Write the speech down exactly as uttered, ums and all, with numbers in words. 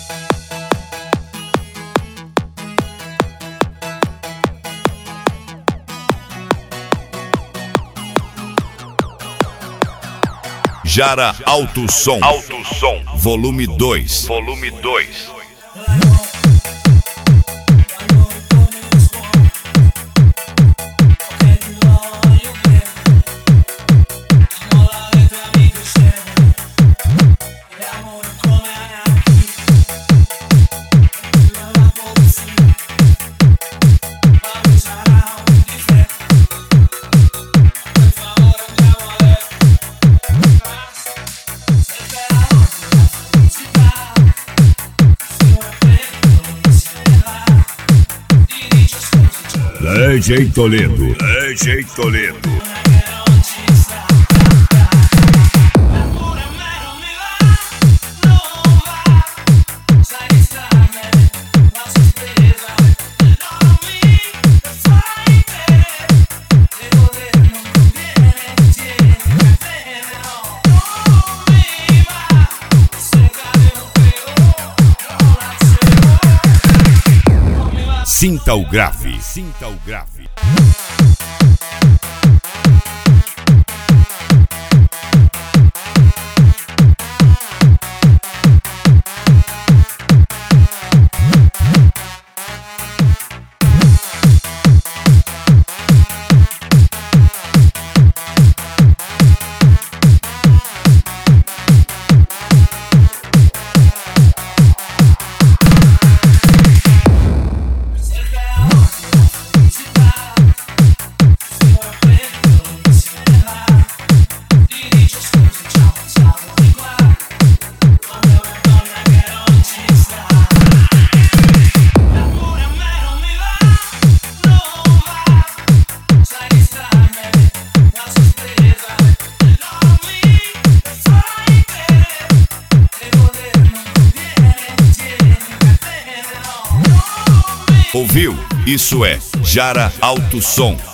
Jara Alto Som, Alto Som, volume dois, volume dois. D J Toledo, D J Toledo. Sinta o grave, sinta o grave. Ouviu? Isso é Jara Alto Som.